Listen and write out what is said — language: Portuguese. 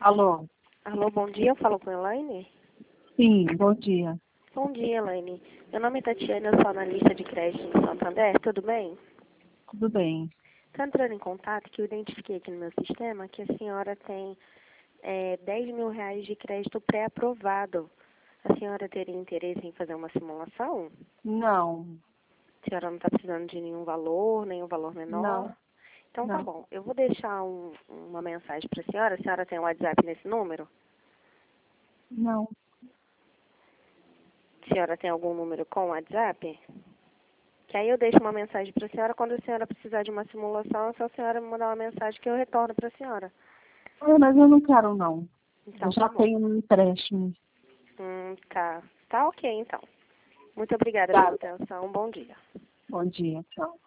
Alô? Alô, bom dia, eu falo com a Elaine? Sim, bom dia. Bom dia, Elaine. Meu nome é Tatiana, eu sou analista de crédito em Santander, tudo bem? Tudo bem. Estou entrando em contato que eu identifiquei aqui no meu sistema que a senhora tem 10 mil reais de crédito pré-aprovado. A senhora teria interesse em fazer uma simulação? Não, A senhora não está precisando de nenhum valor menor? não, Então tá não, bom, eu vou deixar uma mensagem para a senhora tem um WhatsApp nesse número? não. A senhora tem algum número com WhatsApp? Que aí eu deixo uma mensagem para a senhora, quando a senhora precisar de uma simulação, é só a senhora me mandar uma mensagem que eu retorno para a senhora. Mas eu não quero, não. Então Eu tá já bom. tenho um empréstimo. Tá. Tá ok, então. Muito obrigada pela Tá. atenção. Bom dia. Bom dia, tchau.